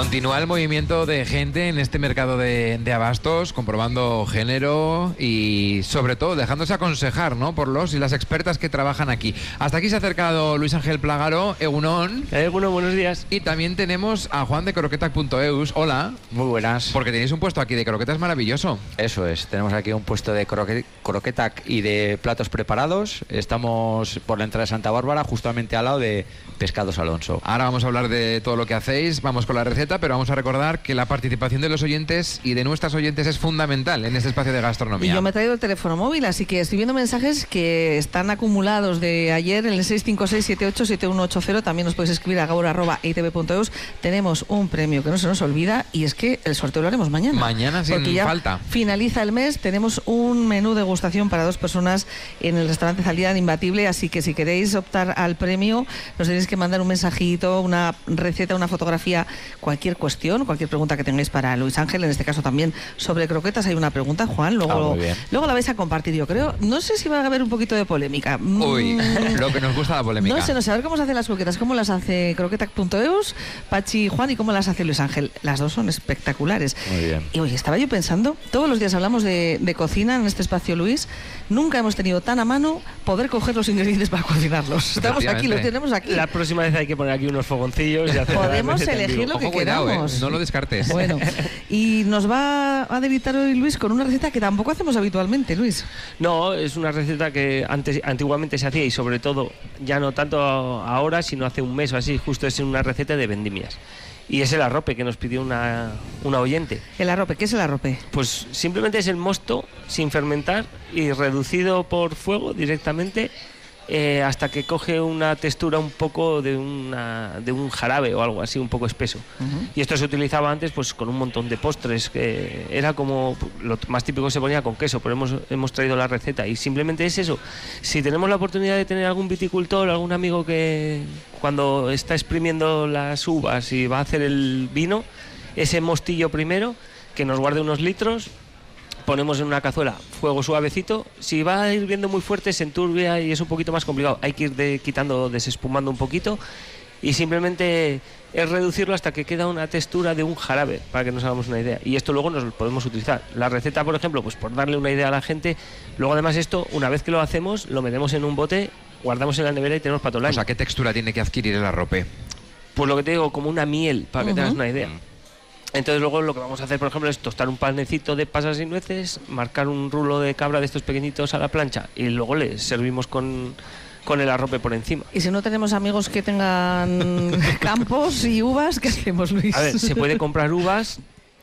Continúa el movimiento de gente en este mercado de abastos, comprobando género y sobre todo dejándose aconsejar, ¿no?, por los y las expertas que trabajan aquí. Hasta aquí se ha acercado Luis Ángel Plagaro, Egunon. Egunon, buenos días. Y también tenemos a Juan de croquetac.eus. Hola. Muy buenas. Porque tenéis un puesto aquí de croquetas maravilloso. Eso es, tenemos aquí un puesto de croquetac y de platos preparados. Estamos por la entrada de Santa Bárbara, justamente al lado de Pescados Alonso. Ahora vamos a hablar de todo lo que hacéis, vamos con la receta, pero vamos a recordar que la participación de los oyentes y de nuestras oyentes es fundamental en este espacio de gastronomía. Y yo me he traído el teléfono móvil, así que estoy viendo mensajes que están acumulados de ayer en el 656787180. También nos podéis escribir a gaur@itv.eus. Tenemos un premio que no se nos olvida y es que el sorteo lo haremos mañana. Mañana sin porque ya falta. Finaliza el mes, tenemos un menú degustación para 2 personas en el restaurante Zaldián Imbatible, así que si queréis optar al premio nos tenéis que mandar un mensajito, una receta, una fotografía, cualquier cuestión, cualquier pregunta que tengáis para Luis Ángel, en este caso también sobre croquetas. Hay una pregunta, Juan, luego la vais a compartir, yo creo. No sé si va a haber un poquito de polémica. Uy, lo que nos gusta la polémica. No sé, no sé, a ver cómo se hacen las croquetas, cómo las hace croquetac.eus, Pachi y Juan, y cómo las hace Luis Ángel. Las dos son espectaculares. Muy bien. Y oye, estaba yo pensando, todos los días hablamos de cocina en este espacio, Luis. Nunca hemos tenido tan a mano poder coger los ingredientes para cocinarlos. Estamos aquí, los tenemos aquí. La próxima vez hay que poner aquí unos fogoncillos y hacer podemos elegir lo que queramos. No lo descartes. Bueno, y nos va a deleitar hoy Luis con una receta que tampoco hacemos habitualmente, Luis. No, es una receta que antiguamente se hacía y sobre todo ya no tanto ahora, sino hace un mes o así, justo es una receta de vendimias. Y es el arrope que nos pidió una oyente. ¿El arrope? ¿Qué es el arrope? Pues simplemente es el mosto sin fermentar y reducido por fuego directamente hasta que coge una textura un poco de un jarabe o algo así, un poco espeso. Y esto se utilizaba antes pues con un montón de postres, que era como lo más típico, se ponía con queso, pero hemos traído la receta y simplemente es eso. Si tenemos la oportunidad de tener algún viticultor, algún amigo que cuando está exprimiendo las uvas y va a hacer el vino, ese mostillo primero, que nos guarde unos litros, ponemos en una cazuela, fuego suavecito. Si va hirviendo muy fuerte se enturbia y es un poquito más complicado. Hay que ir quitando, desespumando un poquito y simplemente es reducirlo hasta que queda una textura de un jarabe, para que nos hagamos una idea. Y esto luego nos lo podemos utilizar. La receta, por ejemplo, pues por darle una idea a la gente. Luego además esto, una vez que lo hacemos, lo metemos en un bote, guardamos en la nevera y tenemos para todo el año. O sea, ¿qué textura tiene que adquirir el arrope? Pues lo que te digo, como una miel, para que tengas una idea. Entonces luego lo que vamos a hacer, por ejemplo, es tostar un panecito de pasas y nueces, marcar un rulo de cabra de estos pequeñitos a la plancha y luego le servimos con el arrope por encima. Y si no tenemos amigos que tengan campos y uvas, ¿qué hacemos, Luis? A ver, se puede comprar uvas,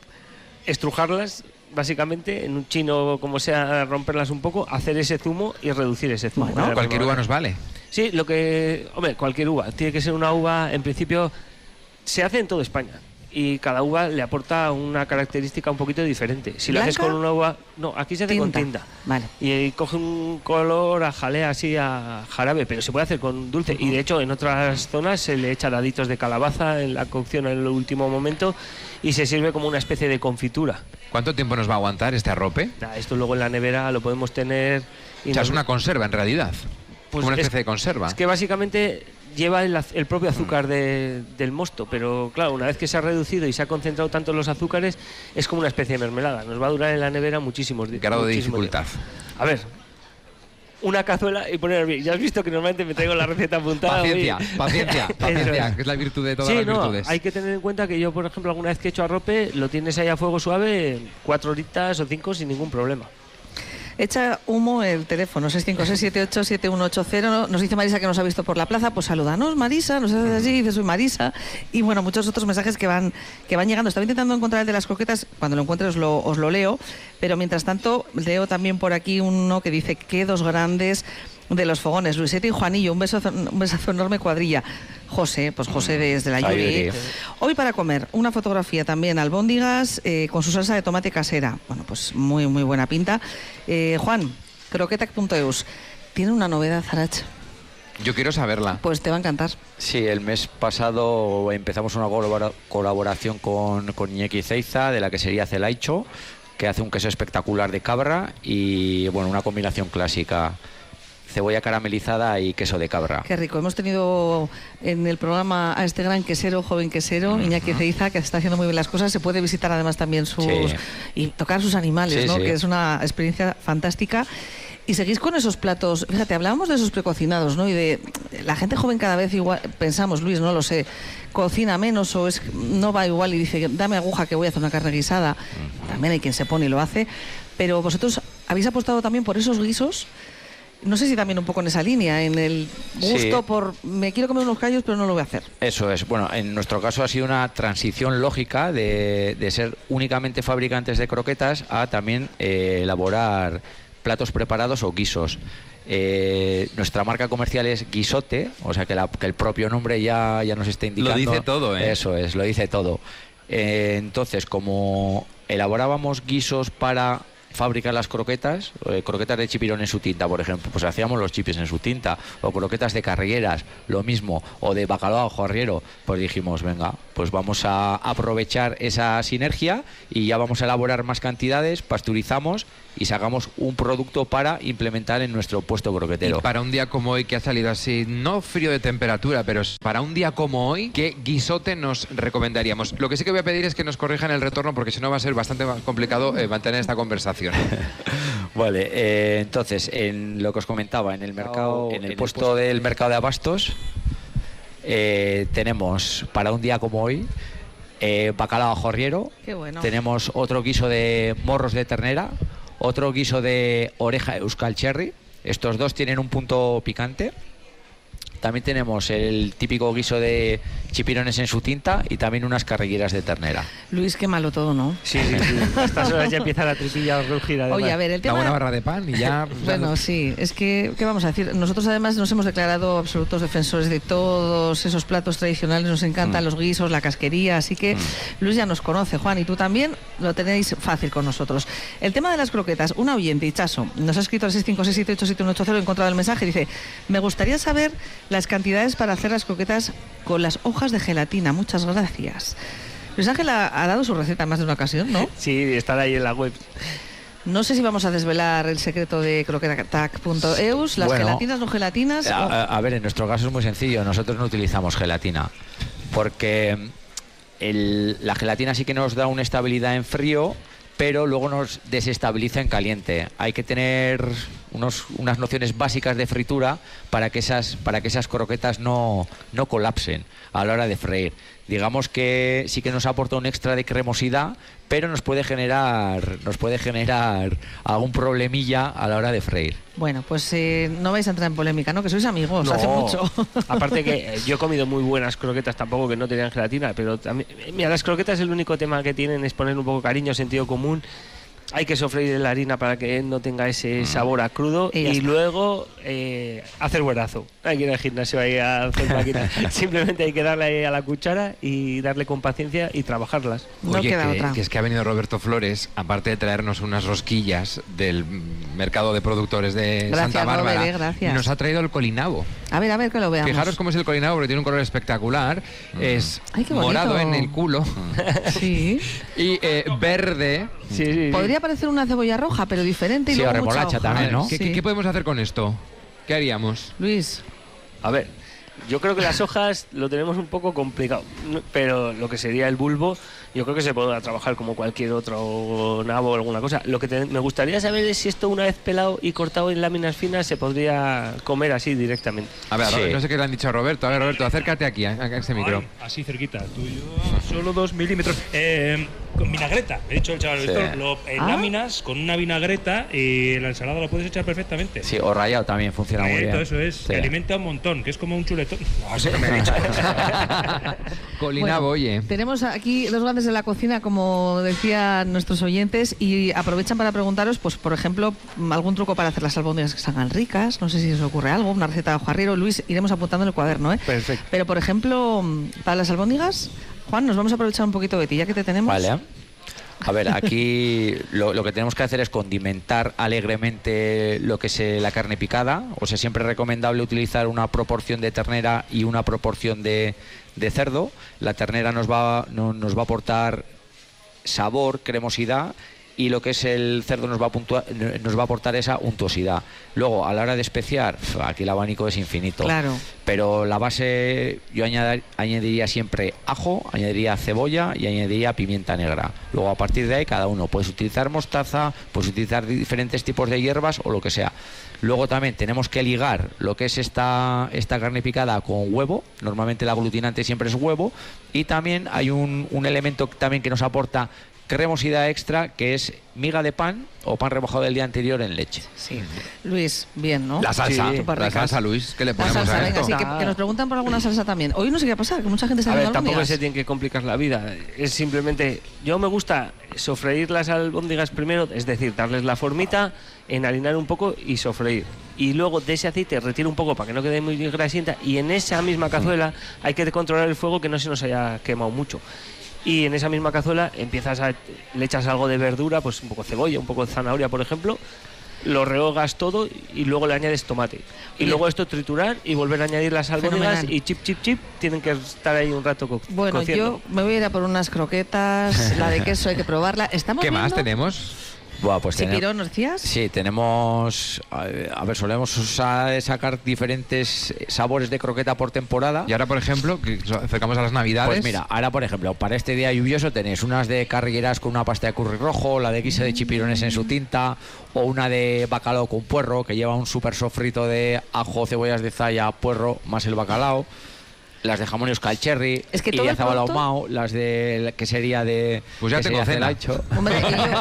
estrujarlas básicamente en un chino, como sea, romperlas un poco, hacer ese zumo y reducir ese zumo. Bueno, cualquier uva nos vale. Sí, cualquier uva. Tiene que ser una uva, en principio, se hace en toda España. Y cada uva le aporta una característica un poquito diferente. Si lo haces con una uva... No, aquí se hace con tinta. Vale. Y coge un color a jalea, así a jarabe, pero se puede hacer con dulce. Y de hecho en otras zonas se le echa daditos de calabaza en la cocción en el último momento y se sirve como una especie de confitura. ¿Cuánto tiempo nos va a aguantar este arrope? Esto luego en la nevera lo podemos tener... O sea, es una conserva en realidad. Pues como una especie de conserva. Es que básicamente lleva el propio azúcar del mosto, pero claro, una vez que se ha reducido y se ha concentrado tanto los azúcares, es como una especie de mermelada. Nos va a durar en la nevera muchísimos días. Grado de dificultad. A ver, una cazuela y poner bien. Ya has visto que normalmente me traigo la receta apuntada. Paciencia, que es la virtud de todas las virtudes. Hay que tener en cuenta que yo, por ejemplo, alguna vez que he hecho arrope, lo tienes ahí a fuego suave 4 horitas o 5 sin ningún problema. Echa humo el teléfono 656787180. Nos dice Marisa que nos ha visto por la plaza. Pues salúdanos, Marisa. Nos haces así, dice soy Marisa. Y bueno, muchos otros mensajes que van llegando. Estaba intentando encontrar el de las croquetas. Cuando lo encuentre os lo leo. Pero mientras tanto leo también por aquí uno que dice que 2 grandes de los fogones, Luisete y Juanillo, un besazo enorme, cuadrilla. José, pues José desde la Yuri. Hoy para comer, una fotografía también, albóndigas con su salsa de tomate casera. Bueno, pues muy muy buena pinta. Juan, croquetac.eus, tiene una novedad, Arach. Yo quiero saberla. Pues te va a encantar. Sí, el mes pasado empezamos una colaboración con Iñaki Ceiza, de la que sería Celaicho, que hace un queso espectacular de cabra y bueno, una combinación clásica. cebolla caramelizada y queso de cabra. Qué rico. Hemos tenido en el programa a este gran quesero, joven quesero, Iñaki Ezeiza, que está haciendo muy bien las cosas. Se puede visitar además también y tocar sus animales, ¿no? Que es una experiencia fantástica. Y seguís con esos platos, fíjate, hablábamos de esos precocinados, ¿no? Y de la gente joven cada vez igual, pensamos, Luis, no lo sé, cocina menos o no va igual y dice, dame aguja que voy a hacer una carne guisada. También hay quien se pone y lo hace. Pero vosotros habéis apostado también por esos guisos. No sé si también un poco en esa línea, en el gusto por me quiero comer unos callos pero no lo voy a hacer. Eso es. Bueno, en nuestro caso ha sido una transición lógica de ser únicamente fabricantes de croquetas a también elaborar platos preparados o guisos. Nuestra marca comercial es Guisote, o sea que el propio nombre ya nos está indicando. Lo dice todo, ¿eh? Eso es, lo dice todo. Entonces, como elaborábamos guisos para fabricar las croquetas de chipirón en su tinta, por ejemplo, pues hacíamos los chipis en su tinta, o croquetas de carrilleras, lo mismo, o de bacalao jorriero, pues dijimos, venga, pues vamos a aprovechar esa sinergia y ya vamos a elaborar más cantidades, pasteurizamos y sacamos un producto para implementar en nuestro puesto croquetero. Y para un día como hoy, que ha salido así, no frío de temperatura, pero para un día como hoy, ¿qué guisote nos recomendaríamos? Lo que sí que voy a pedir es que nos corrijan el retorno, porque si no va a ser bastante más complicado mantener esta conversación. Vale, entonces, en lo que os comentaba, en el mercado, en el puesto del mercado de abastos, tenemos para un día como hoy bacalao jorriero. Qué bueno. Tenemos otro guiso de morros de ternera, otro guiso de oreja euskal cherry. Estos dos tienen un punto picante. También tenemos el típico guiso de chipirones en su tinta y también unas carrilleras de ternera. Luis, qué malo todo, ¿no? Sí. A estas horas ya empieza la tripilla a rugir. Oye, a ver, el tema... Una buena barra de pan y ya... Bueno, sí, es que, ¿qué vamos a decir? Nosotros además nos hemos declarado absolutos defensores de todos esos platos tradicionales, nos encantan los guisos, la casquería, así que Luis ya nos conoce, Juan, y tú también lo tenéis fácil con nosotros. El tema de las croquetas, un oyente, Ichaso, nos ha escrito al 656787180, he encontrado el mensaje, dice, me gustaría saber las cantidades para hacer las croquetas con las hojas de gelatina, muchas gracias. Luis Ángel ha dado su receta en más de una ocasión, ¿no? Sí, están ahí en la web. No sé si vamos a desvelar el secreto de croquetac.eus, las gelatinas, no gelatinas. A ver, en nuestro caso es muy sencillo, nosotros no utilizamos gelatina, porque la gelatina sí que nos da una estabilidad en frío, pero luego nos desestabiliza en caliente. Hay que tener unas nociones básicas de fritura para que esas croquetas no colapsen a la hora de freír. Digamos que sí que nos aporta un extra de cremosidad, pero nos puede generar algún problemilla a la hora de freír. Bueno, pues no vais a entrar en polémica, ¿no? Que sois amigos, no. Hace mucho. Aparte que yo he comido muy buenas croquetas, tampoco que no tenían gelatina, pero también, mira, las croquetas el único tema que tienen es poner un poco cariño, sentido común. Hay que sofreír la harina para que no tenga ese sabor a crudo y luego hacer buenazo. Hay que ir al gimnasio ahí a hacer máquinas. Simplemente hay que darle a la cuchara y darle con paciencia y trabajarlas. No Oye, queda otra. Que es que ha venido Roberto Flores, aparte de traernos unas rosquillas del mercado de productores de Santa Bárbara, Robert, gracias. Nos ha traído el colinabo. A ver que lo veamos. Fijaros cómo es el colinabo, porque tiene un color espectacular. Es Ay, qué morado bonito. en el culo. Sí. Y verde. Sí. Podría parecer una cebolla roja, pero diferente y Sí, luego o mucha remolacha hoja. también, ¿no? ¿Qué, Sí. qué podemos hacer con esto? ¿Qué haríamos? Luis, A ver, yo creo que las hojas lo tenemos un poco complicado, pero lo que sería el bulbo, yo creo que se podrá trabajar como cualquier otro nabo o alguna cosa. Lo que me gustaría saber es si esto, una vez pelado y cortado en láminas finas, se podría comer así directamente. A ver, Sí. no sé qué le han dicho a Roberto. A ver, Roberto, acércate aquí, a ese micro. Ay, así cerquita, tú y yo, solo 2 milímetros. Con vinagreta, he dicho el chaval, Sí. esto, láminas con una vinagreta y la ensalada la puedes echar perfectamente. Sí, o rallado también funciona muy bien. Eso es, Sí. te alimenta un montón, que es como un chuletón. No, eso no me he dicho. Colinabo, oye. tenemos aquí dos grandes de la cocina, como decían nuestros oyentes, y aprovechan para preguntaros, pues por ejemplo, algún truco para hacer las albóndigas que salgan ricas. No sé si os ocurre algo, una receta de hojarrero. Luis, iremos apuntando en el cuaderno, ¿eh? Perfecto. Pero por ejemplo, para las albóndigas, Juan, nos vamos a aprovechar un poquito de ti, ya que te tenemos. Vale. A ver, aquí lo que tenemos que hacer es condimentar alegremente lo que es la carne picada. O sea, siempre es recomendable utilizar una proporción de ternera y una proporción de cerdo. La ternera nos va a aportar sabor, cremosidad, y lo que es el cerdo nos va a aportar esa untuosidad. Luego, a la hora de especiar, aquí el abanico es infinito. Claro. Pero la base, yo añadiría siempre ajo, añadiría cebolla y añadiría pimienta negra. Luego, a partir de ahí, cada uno puedes utilizar mostaza, puedes utilizar diferentes tipos de hierbas o lo que sea. Luego también tenemos que ligar lo que es esta carne picada con huevo. Normalmente el aglutinante siempre es huevo. Y también hay un elemento también que nos aporta cremosidad extra, que es miga de pan o pan rebajado del día anterior en leche. Sí. Luis, bien, ¿no? La salsa, Sí, la salsa, Luis, ¿qué le La ponemos salsa, a venga, esto? sí, que nos preguntan por alguna salsa también. Hoy no sé qué ha pasado, que mucha gente está A ver, haciendo tampoco albóndigas. se tiene que complicar la vida. Es simplemente, yo me gusta sofreír las albóndigas primero, es decir, darles la formita, enharinar un poco y sofreír. Y luego de ese aceite retiro un poco para que no quede muy grasienta, y en esa misma cazuela hay que controlar el fuego, que no se nos haya quemado mucho. Y en esa misma cazuela le echas algo de verdura, pues un poco de cebolla, un poco de zanahoria, por ejemplo, lo rehogas todo y luego le añades tomate. Y Bien. luego esto triturar y volver a añadir las albóndigas Fenomenal. y chip, tienen que estar ahí un rato Bueno, cociendo. yo me voy a ir a por unas croquetas, la de queso hay que probarla. ¿Estamos ¿Qué más viendo? tenemos? Buah, pues Chipirón, ¿nos decías? Sí, tenemos, a ver, solemos sacar diferentes sabores de croqueta por temporada. Y ahora, por ejemplo, que acercamos a las Navidades. Pues mira, ahora por ejemplo, para este día lluvioso tenéis unas de carrilleras con una pasta de curry rojo, la de guisa de chipirones en su tinta, o una de bacalao con puerro, que lleva un súper sofrito de ajo, cebollas de zaya, puerro, más el bacalao. Las de jamón y euskal cherry, Es que y todo de el zabala producto- ahumao, las de que sería de Pues ya que tengo sería cena. celacho. Hombre,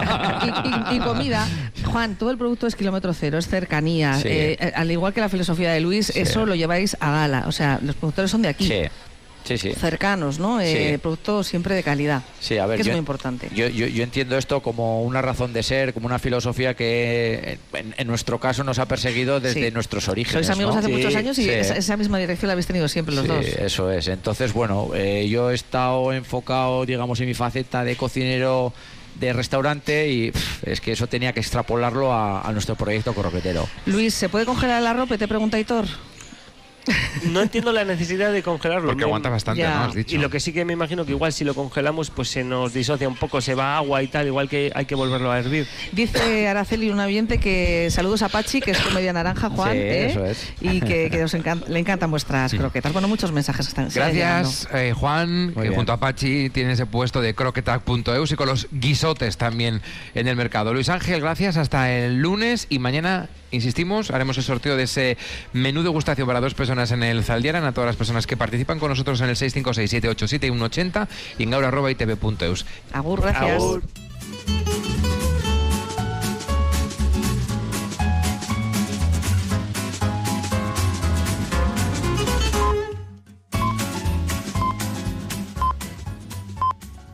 y comida. Juan, todo el producto es kilómetro cero, es cercanía. Sí. Al igual que la filosofía de Luis, Sí. eso lo lleváis a gala. O sea, los productores son de aquí. Sí. Cercanos, ¿no? Sí. Producto siempre de calidad. Sí, a ver, que es yo, muy importante. Yo entiendo esto como una razón de ser, como una filosofía que en nuestro caso nos ha perseguido desde Sí. nuestros orígenes. Sois amigos ¿no? hace muchos años y Sí. esa misma dirección la habéis tenido siempre los Sí, dos. eso es. Entonces, bueno, yo he estado enfocado, digamos, en mi faceta de cocinero de restaurante y es que eso tenía que extrapolarlo a nuestro proyecto croquetero. Luis, ¿se puede congelar el arrope? Te pregunta Hitor. No entiendo la necesidad de congelarlo. Porque No- aguanta bastante, Ya. ¿no? Has dicho. Y lo que sí que me imagino que igual si lo congelamos pues se nos disocia un poco, se va agua y tal, igual que hay que volverlo a hervir. Dice Araceli, un oyente, que saludos a Pachi, que es comedia naranja, Juan, Sí, eso es. y que le encantan vuestras croquetas. Bueno, muchos mensajes que están siguen Gracias, Juan, que bien. junto a Pachi tiene ese puesto de croquetac.eus y con los guisotes también en el mercado. Luis Ángel, gracias, hasta el lunes, y mañana, insistimos, haremos el sorteo de ese menú degustación para 2 personas en el Zaldiaran, a todas las personas que participan con nosotros en el 656-787-180 y en gaur@itv.eus. Agur, gracias. Agur.